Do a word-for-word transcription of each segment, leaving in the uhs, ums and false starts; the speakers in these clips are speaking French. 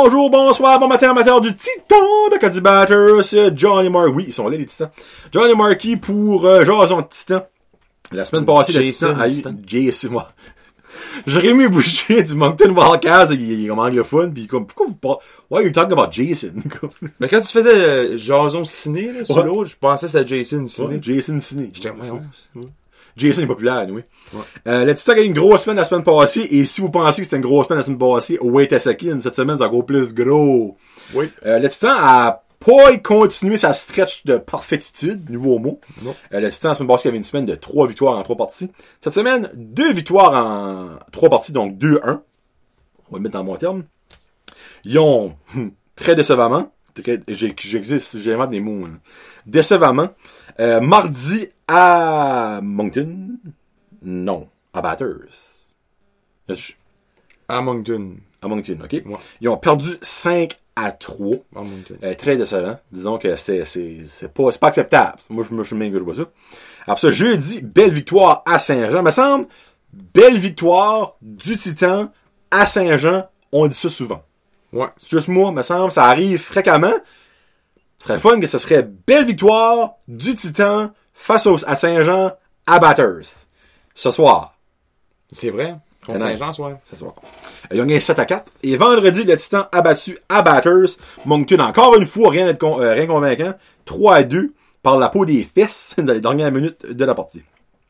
bonjour, bonsoir, bon matin, amateur du Titan de Cody Batters, c'est Johnny Marquis. Oui, ils sont là, les Titans. Johnny Marquis pour euh, Jason de Titan. La semaine passée, le Titan a eu... Jason, moi. Jérémy Boucher du Moncton Wildcats, il, il est comme anglophone, pis comme, pourquoi vous parlez... Why are you talking about Jason? Mais quand tu faisais euh, Jason Ciné, là, sur ouais. l'autre, je pensais que c'était Jason Ciné. Ouais, Jason Ciné. J'étais, ouais, ouais. Jason est populaire, oui. Ouais. Euh, le Titan a eu une grosse semaine la semaine passée, et si vous pensez que c'était une grosse semaine la semaine passée, wait a second, cette semaine, c'est encore plus gros. Oui. Euh, le Titan a pas continué sa stretch de parfaititude, nouveau mot. Non. Euh, le Titan, la semaine passée, avait une semaine de trois victoires en trois parties. Cette semaine, deux victoires en trois parties, donc deux un. On va le mettre dans mon terme. Ils ont, hum, très décevamment, très, j'existe, j'invente des mots, hein. Décevamment, euh, mardi à Moncton, non, à Batters. À Moncton. À Moncton, ok. Ouais. Ils ont perdu cinq à trois. À Moncton. Euh, très décevant. Disons que c'est, c'est, c'est pas, c'est pas acceptable. Moi, je me suis même que je vois ça. Après ça, jeudi, belle victoire à Saint-Jean. Me semble, belle victoire du Titan à Saint-Jean. On dit ça souvent. Ouais. C'est juste moi, me semble, ça arrive fréquemment. Ce serait fun que ce serait belle victoire du Titan face au, à Saint-Jean à Batters. Ce soir. C'est vrai. Contre Saint-Jean, ce soir. Ce soir. Ils ont gagné sept à quatre. Et vendredi, le Titan a battu à Batters. Moncton, encore une fois, rien, con, euh, rien convaincant. trois à deux par la peau des fesses dans les dernières minutes de la partie.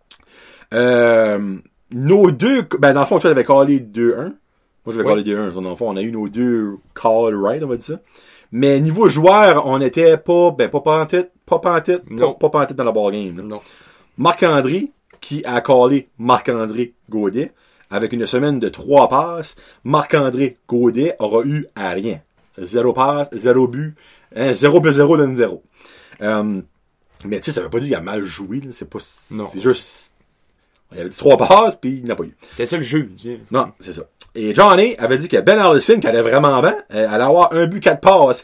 Euh, nos deux, ben, dans le fond, toi, t'avais callé deux un. Moi, je vais caller deux un. Dans le fond, on a eu nos deux call right, on va dire ça. Mais niveau joueur, on était pas, ben, pas pantoute, pas pantoute, pas, pas pantoute dans la ball game, là. Non. Marc-André, qui a callé Marc-André Gaudet, avec une semaine de trois passes, Marc-André Gaudet aura eu à rien. Zéro passe, zéro but, hein, zéro plus zéro donne zéro. Euh, mais tu sais, ça veut pas dire qu'il a mal joué, là. C'est pas, non. C'est juste, il avait dit trois passes, puis il n'a pas eu. C'est ça le jeu, tu Non, c'est ça. Et Johnny avait dit que Ben Arlison, qui allait vraiment bien, elle allait avoir un but, quatre passes.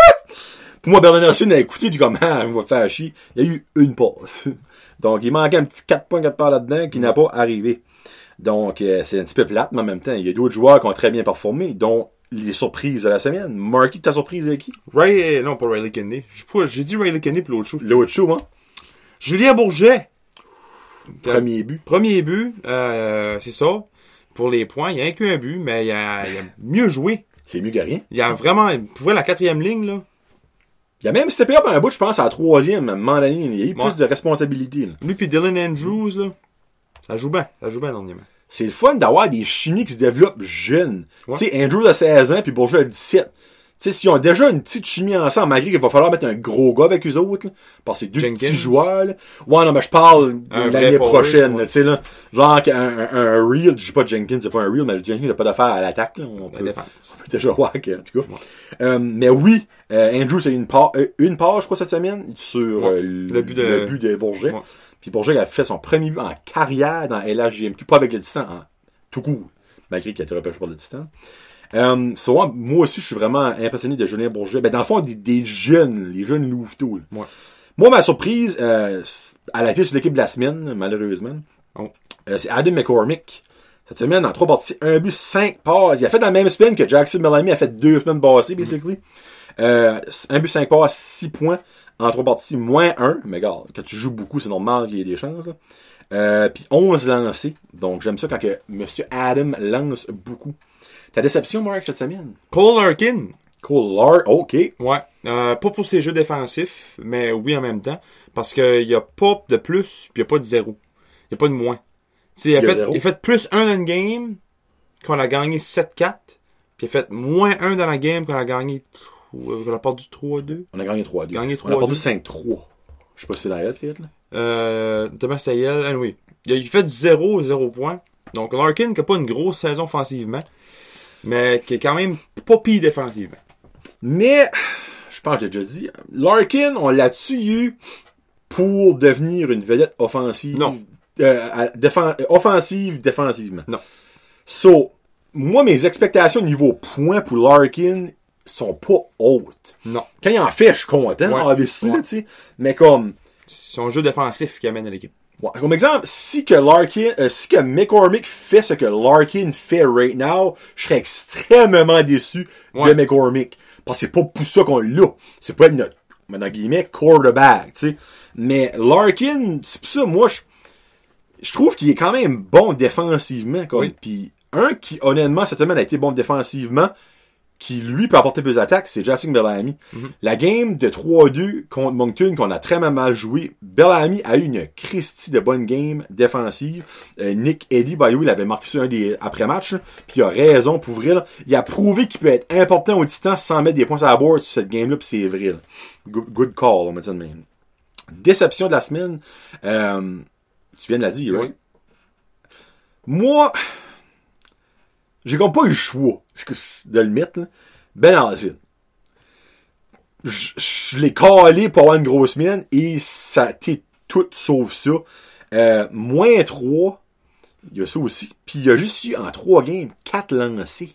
Pour moi, Ben Arlison a écouté, puis comme, ah, il va faire chier. Il y a eu une passe. Donc, il manquait un petit quatre points, quatre passes là-dedans, qui n'a pas arrivé. Donc, euh, c'est un petit peu plate, mais en même temps, il y a d'autres joueurs qui ont très bien performé, dont les surprises de la semaine. Marky, ta surprise avec qui? Ray, non, pas Riley Kennedy. J'ai dit Riley Kennedy pour l'autre show. L'autre show, hein? Julien Bourget. Premier but. Premier but, euh, c'est ça. Pour les points, il y a qu'un but, mais il a, il a mieux joué. C'est mieux que rien. Il a vraiment, pour la quatrième ligne, là. Il a même steppé up un bout, je pense, à la troisième, à un moment donné. Il y a eu ouais. plus de responsabilités, là. Lui pis Dylan Andrews, là. Ça joue bien. Ça joue bien, dernièrement. C'est le fun d'avoir des chimies qui se développent jeunes. Ouais. Tu sais, Andrews a seize ans, puis Bourget a dix-sept. Tu sais, s'ils ont déjà une petite chimie ensemble, malgré qu'il va falloir mettre un gros gars avec eux autres, là, parce que c'est deux Jenkins. Petits joueurs, là. Ouais, non, mais je parle de l'année prochaine, tu sais, là. Genre, un, un, un real, je sais pas Jenkins, c'est pas un real, mais Jenkins n'a pas d'affaire à l'attaque, là. On peut, on peut déjà voir que, en tout cas. Ouais. Euh, mais oui, euh, Andrews a eu une part, euh, une part, je crois, cette semaine, sur, ouais. euh, le but de, le but de Bourget. Ouais. Puis Bourget a fait son premier but en carrière dans L H J M Q, pas avec le Titan, en tout court, malgré qu'il a été repêché par le Titan. Euh, souvent, moi aussi, je suis vraiment impressionné de Julien Bourget. Ben, dans le fond, des, des jeunes, les jeunes louveteaux. Ouais. Moi, ma surprise, euh, elle a été sur l'équipe de la semaine, malheureusement. Oh. Euh, c'est Adam McCormick. Cette semaine, en trois parties, un but, cinq passes. Il a fait dans la même semaine que Jackson Bellamy a fait deux semaines passées, basically. Mm-hmm. Euh, un but, cinq passes, six points. En trois parties, moins un. Mais regarde, quand tu joues beaucoup, c'est normal qu'il y ait des chances, là. Euh, puis onze lancés. Donc, j'aime ça quand que M. Adam lance beaucoup. Ta déception, Mark, cette semaine? Cole Larkin. Cole Larkin, OK. Ouais. Euh, pas pour ses jeux défensifs, mais oui en même temps. Parce qu'il n'y a pas de plus, puis il n'y a pas de zéro. Il n'y a pas de moins. T'sais, il, a fait, il a fait plus un dans le game, qu'on a gagné sept quatre. Puis il a fait moins un dans la game, qu'on a gagné, qu'on a perdu trois deux. On a gagné trois deux. Gagné trois deux. On a perdu cinq trois. Je sais pas si c'est la lettre, peut-être, là. Euh, Thomas Stayel, anyway. Il a fait zéro, zéro points. Donc Larkin, qui n'a pas une grosse saison offensivement, mais qui est quand même pas pire défensivement. Mais, je pense que j'ai déjà dit, Larkin, on l'a-tu eu pour devenir une vedette offensive? Non. Euh, défen- offensive, défensivement. Non. So, moi, mes expectations au niveau points pour Larkin sont pas hautes. Non. Quand il en fait, je suis content, ouais. obviously, ouais. tu sais. Mais comme... C'est son jeu défensif qui amène à l'équipe. Ouais, comme exemple, si que Larkin, euh, si que McCormick fait ce que Larkin fait right now, je serais extrêmement déçu ouais. de McCormick. Parce que c'est pas pour ça qu'on l'a. C'est pas notre, dans guillemets, quarterback, tu sais. Mais Larkin, c'est pour ça, moi, je, je trouve qu'il est quand même bon défensivement, quoi. Oui. Puis un qui, honnêtement, cette semaine a été bon défensivement, qui, lui, peut apporter plus d'attaques, c'est Jacek Bellamy. Mm-hmm. La game de trois deux contre Moncton, qu'on a très mal joué, Bellamy a eu une Christie de bonne game défensive. Euh, Nick Eddy, by the way, il avait marqué sur un des après-matchs, puis il a raison pour vrai. Là. Il a prouvé qu'il peut être important au Titan sans mettre des points sur la board sur cette game-là, puis c'est vrai. Là. Good, good call, on va dire de même. Déception de la semaine, euh, tu viens de la dire, right? Oui. Moi... J'ai comme pas eu le choix de le mettre, là. Ben Alcine. Je, je l'ai calé pour avoir une grosse mine et ça a été tout sauf ça. Euh, moins trois, il y a ça aussi. Puis il y a juste eu en trois games, quatre lancés.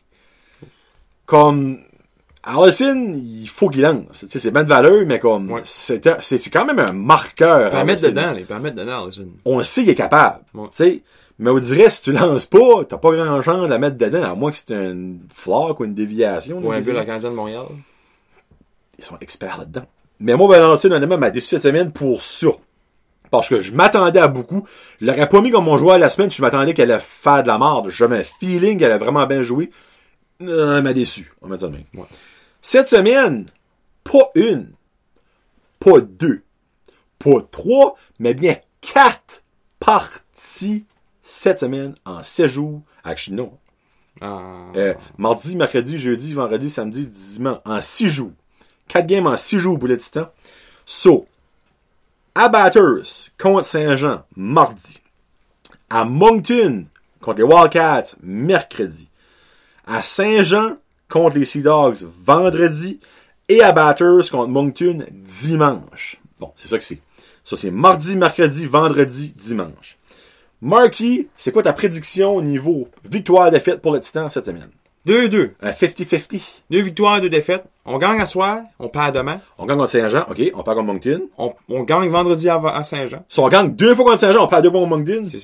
Comme Allison, il faut qu'il lance. T'sais, c'est bien de valeur, mais comme ouais. c'est, c'est, c'est quand même un marqueur. Il peut en mettre dedans, il peut en mettre dedans, Allison. On sait qu'il est capable. Ouais. T'sais. Mais on dirait, si tu lances pas, t'as pas grand chance de la mettre dedans, à moins que c'est une flaque ou une déviation. Ou un but la Canadienne de Montréal. Ils sont experts là-dedans. Mais moi, Valentin, honnêtement, m'a déçu cette semaine pour ça. Parce que je m'attendais à beaucoup. Je l'aurais pas mis comme mon joueur la semaine, je m'attendais qu'elle allait faire de la merde. J'avais un feeling qu'elle allait vraiment bien jouer. Euh, elle m'a déçu. On va dire même. Ouais. Cette semaine, pas une, pas deux, pas trois, mais bien quatre parties cette semaine, en sept jours, actually non. Ah. Euh, mardi, mercredi, jeudi, vendredi, samedi, dimanche, en six jours. quatre games en six jours pour le Titan. So, à Batters, contre Saint-Jean, mardi. À Moncton, contre les Wildcats, mercredi. À Saint-Jean, contre les Sea Dogs, vendredi. Et à Batters, contre Moncton, dimanche. Bon, c'est ça que c'est. Ça, c'est mardi, mercredi, vendredi, dimanche. Marky, c'est quoi ta prédiction au niveau victoire-défaite pour le Titan cette semaine? deux deux. Un cinquante cinquante. Deux victoires, deux défaites. On gagne à soir, on perd demain. On gagne contre Saint-Jean, ok, on perd contre Moncton. On, on gagne vendredi à, à Saint-Jean. Si on gagne deux fois contre Saint-Jean, on perd deux fois contre Moncton. C'est ça.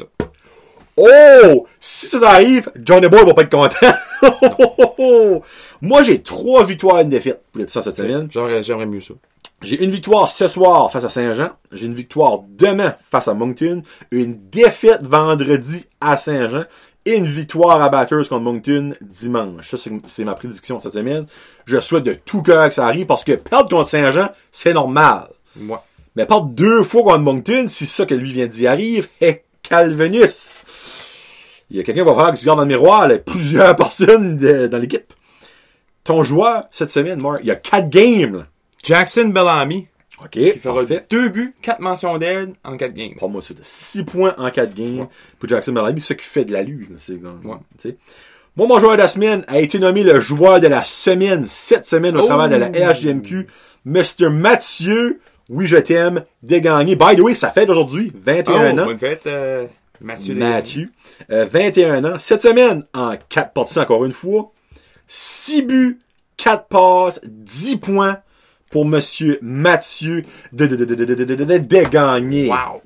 Oh! Si ça arrive, Johnny Boy va pas être content. Moi, j'ai trois victoires et une défaite pour le Titan cette semaine. J'aimerais, j'aimerais mieux ça. J'ai une victoire ce soir face à Saint-Jean. J'ai une victoire demain face à Moncton. Une défaite vendredi à Saint-Jean. Et une victoire à Batters contre Moncton dimanche. Ça, c'est, c'est ma prédiction cette semaine. Je souhaite de tout cœur que ça arrive parce que perdre contre Saint-Jean, c'est normal. Ouais. Mais perdre deux fois contre Moncton, si c'est ça que lui vient d'y arrive, est calvenus. Il y a quelqu'un qui va falloir qu'il se garde dans le miroir, là, plusieurs personnes de, dans l'équipe. Ton joueur, cette semaine, Mark, il y a quatre games, là. Jackson Bellamy. OK. Qui fera parfait. deux buts, quatre mentions d'aide en quatre games. Pour moi, c'est de six points en quatre games. Ouais. Pour Jackson Bellamy, c'est ça qui fait de la lue. C'est, ouais. T'sais. Moi, mon joueur de la semaine a été nommé le joueur de la semaine, cette semaine, au oh. travers de la L H G M Q. mister Mathieu, oui, je t'aime, dégagné. By the way, ça fait d'aujourd'hui, vingt et un oh, ans. Bonne fête, euh, Mathieu. Mathieu. Euh, vingt et un ans. Cette semaine, en quatre parties encore une fois. six buts, quatre passes, dix points. Pour Monsieur Mathieu de, de, de, de, de, de, de, de, de, de gagner. Wow.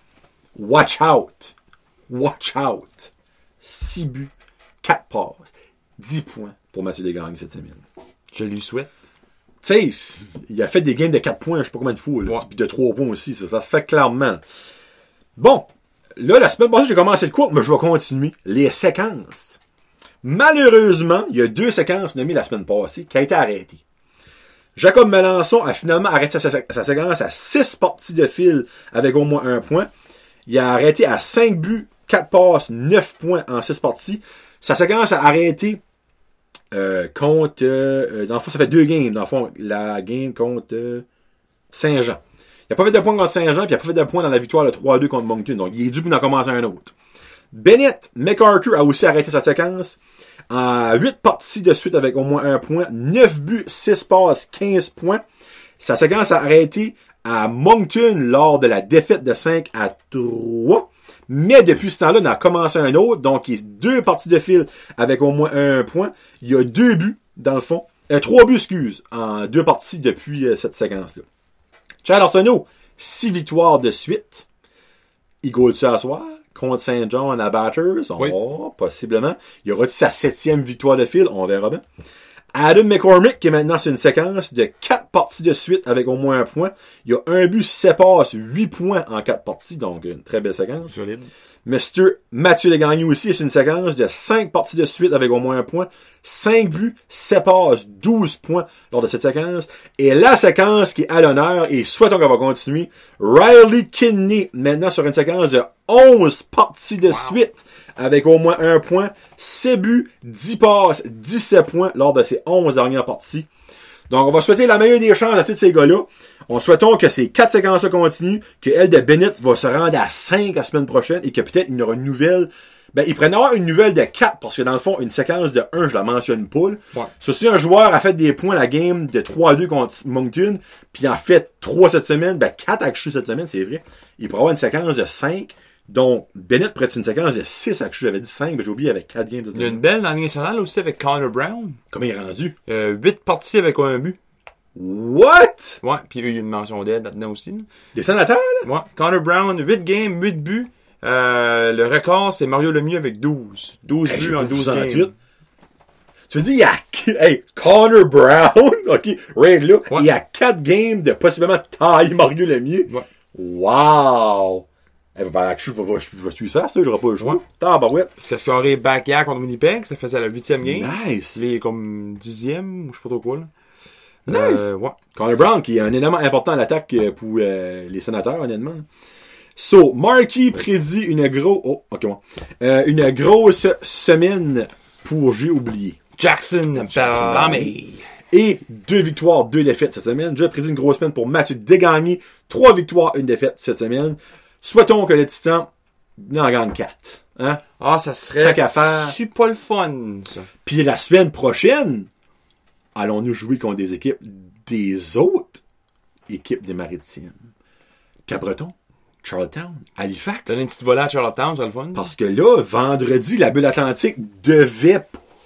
Watch out. Watch out. six buts, quatre passes, dix points pour Mathieu Desgagné cette semaine. Je lui souhaite. Tu sais, il a fait des games de quatre points, je sais pas combien de fois, là, ouais. Puis de trois points aussi, ça, ça se fait clairement. Bon, là, la semaine passée, j'ai commencé le cours, mais je vais continuer. Les séquences. Malheureusement, il y a deux séquences nommées la semaine passée qui ont été arrêtées. Jacob Melançon a finalement arrêté sa, sa, sa séquence à six parties de fil avec au moins un point. Il a arrêté à cinq buts, quatre passes, neuf points en six parties. Sa séquence a arrêté euh, contre... Euh, dans le fond, ça fait deux games. Dans le fond, la game contre euh, Saint-Jean. Il n'a pas fait de points contre Saint-Jean, puis il n'a pas fait de points dans la victoire de trois deux contre Moncton. Donc, il est dû pour en commencer un autre. Bennett McArthur a aussi arrêté sa séquence en huit parties de suite avec au moins un point, neuf buts, six passes, quinze points. Sa séquence a arrêté à Moncton lors de la défaite de cinq à trois. Mais depuis ce temps-là, on a commencé un autre. Donc, il y a deux parties de fil avec au moins un point. Il y a deux buts, dans le fond. Euh, trois buts, excuse, en deux parties depuis euh, cette séquence-là. Chad Arsenault, six victoires de suite. il go dessus à soir contre Saint John à Batters. On oui. va, possiblement. Il aura sa septième victoire de fil. On verra bien. Adam McCormick, qui est maintenant sur une séquence de quatre parties de suite avec au moins un point. Il y a un but, sept passes, huit points en quatre parties. Donc, une très belle séquence. Solide. Mister Mathieu Legagné aussi est sur une séquence de cinq parties de suite avec au moins un point. cinq buts, sept passes, douze points lors de cette séquence. Et la séquence qui est à l'honneur, et souhaitons qu'on va continuer, Riley Kidney, maintenant sur une séquence de onze parties de wow. suite avec au moins un point. six buts, dix passes, dix-sept points lors de ces onze dernières parties. Donc, on va souhaiter la meilleure des chances à tous ces gars-là. On souhaitons que ces quatre séquences-là continuent, que elle de Bennett va se rendre à cinq la semaine prochaine et que peut-être il y aura une nouvelle. Ben, il pourrait y avoir une nouvelle de quatre parce que dans le fond, une séquence de un, je la mentionne pas. Ouais. So, si un joueur a fait des points la game de trois à deux contre Moncton, puis en fait trois cette semaine, ben quatre actually cette semaine, c'est vrai. Il pourrait avoir une séquence de cinq. Donc, Bennett pourrait être une séquence de six actually. J'avais dit cinq, mais j'ai oublié avec quatre games. Il y a une belle dans la Ligue nationale aussi avec Connor Brown. Comment il est rendu? Euh, huit parties avec un but. What? Ouais, puis il y a eu une mention d'aide là-dedans aussi. Là. Des sénateurs, là? Ouais. Connor Brown, huit games, huit buts. Euh, le record, c'est Mario Lemieux avec douze. douze hey, buts en douze games. Tu veux dire, il y a, hey, Connor Brown, ok, Raid là, ouais. il y a quatre games de possiblement tailler Mario Lemieux. Ouais. Wow! Eh ben, je vais, je vais suivre ça, ça, j'aurais pas le choix. Ouais. Ah, bah ouais. Parce que ce qu'il aurait back hier contre Winnipeg, ça faisait la huitième game. Nice! Il est comme dixième, ou je sais pas trop quoi, là. Nice! Euh, ouais. Connor Brown, qui est un élément important à l'attaque pour euh, les sénateurs, honnêtement. So, Marky prédit une grosse, oh, ok, bon. euh, une grosse semaine pour j'ai oublié. Jackson Bellamy. Et deux victoires, deux défaites cette semaine. J'ai prédit une grosse semaine pour Mathieu Degagné. Trois victoires, une défaite cette semaine. Souhaitons que le Titan en gagne quatre. Hein? Ah, ça serait super pas le fun, ça. Puis la semaine prochaine, allons-nous jouer contre des équipes des autres équipes des Maritimes. Cap-Breton, Charlottetown, Halifax. Donner une petite volée à Charlottetown, c'est le fun. Parce que là, vendredi, la bulle atlantique devait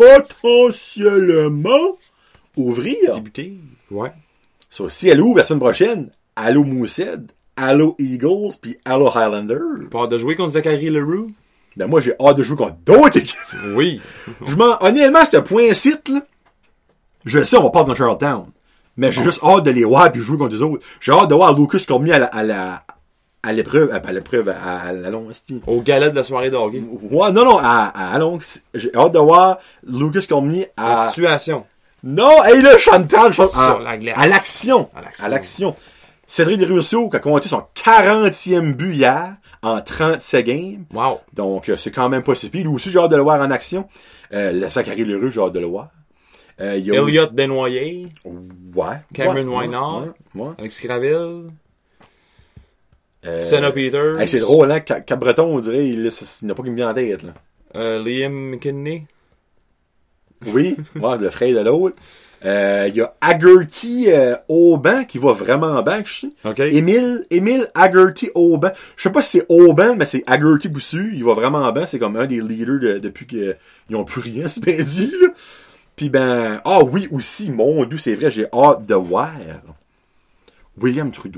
potentiellement ouvrir. Débuter. Ouais. So, si elle ouvre la semaine prochaine, allô Moosehead, allô Eagles, puis allô Highlanders. Pas hâte de jouer contre Zachary Leroux? Ben moi, j'ai hâte de jouer contre d'autres équipes. Oui. Je m'en, honnêtement, ce point-site, là, je sais, on va pas dans Charlottetown. Mais j'ai oh. juste hâte de les voir puis jouer contre les autres. J'ai hâte de voir Lucas Cormier à la, à la, à l'épreuve, à l'épreuve, à, à la longue, au gala de la soirée de hockey. Ouais, non, non, à, à, à longue. J'ai hâte de voir Lucas Cormier à... La situation. Non, hey là, Chantal, Chantal sur la glace. À l'action. À l'action. À l'action. Cédric Desruisseaux qui a compté son quarantième but hier en trente-sept games. Wow. Donc, c'est quand même pas si pire. Lui aussi, j'ai hâte de le voir en action. Euh, le Zachary Leroux, j'ai hâte de le voir. Euh, Elliott aussi... Desnoyers. Ouais. Cameron ouais, Wynard. Ouais, ouais. Alexis Graville. Euh, Senna Peters. Hey, c'est drôle, hein? Cap-Breton, on dirait, il, il n'a pas qu'il me vient en tête, là. Euh, Liam McKinney. Oui, ouais, le frère de l'autre. Il euh, y a Haggerty euh, Aubin qui va vraiment en banc, je sais. Okay. Émile, Émile Haggerty Aubin. Je sais pas si c'est Aubin, mais c'est Haggerty Boussu. Il va vraiment en banc. C'est comme un des leaders de, depuis qu'ils n'ont plus rien, c'est bien dit, là. Puis ben, ah oui, aussi, mon Dieu, c'est vrai, j'ai hâte de voir William Trudeau.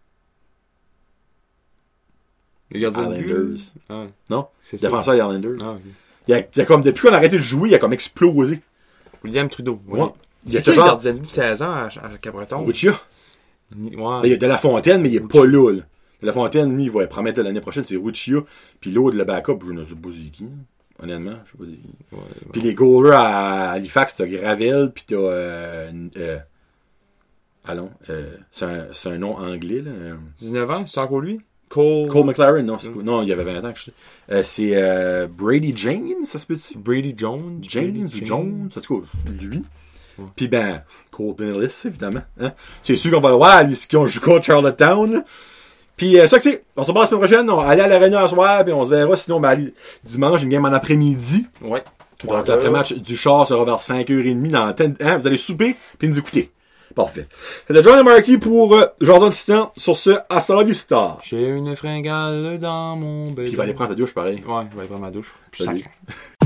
Les gardiens de Islanders. Ah. Non? C'est défenseur des Islanders. Ah, okay. il, a, il a comme, depuis qu'on a arrêté de jouer, il a comme explosé. William Trudeau. Oui. Ouais. Il y a toujours gardien de but de seize ans à, à Cap-Breton. Richia. Ouais. Il y a De La Fontaine, mais il est Richia. Pas là, là. De La Fontaine, lui, il va promettre l'année prochaine, c'est Richia. Puis l'autre, le backup, je ne sais pas c'est qui. Honnêtement, je sais pas c'est qui. Ouais, ouais. Puis les goalers à Halifax, t'as Gravel, puis t'as... Euh, euh, allons, euh, c'est, un, c'est un nom anglais, là. dix-neuf ans, c'est encore lui? Cole... Cole McLaren, non, c'est ouais. pas, non, il y avait vingt ans que je sais. Euh, c'est euh, Brady James, ça se peut-tu? Brady Jones? James Brady ou Jones, en tout cas, lui. Ouais. Puis ben, Colton Ellis, évidemment. Hein? C'est sûr qu'on va le voir, lui, qui on joue contre Charlottetown. Puis euh, ça que c'est. On se revoit la semaine prochaine. On va aller à la réunion ce soir, puis on se verra. Sinon, ben, allez, dimanche, une game en après-midi. Ouais. Donc, l'après-match du char sera vers cinq heures trente dans la ten... hein? Vous allez souper, puis nous écouter. Parfait. C'était John et Marky pour euh, Jordan Titan. Sur ce, hasta la vista. J'ai une fringale dans mon bébé. Puis il va aller prendre ta douche, pareil. Ouais, il va aller prendre ma douche. Salut.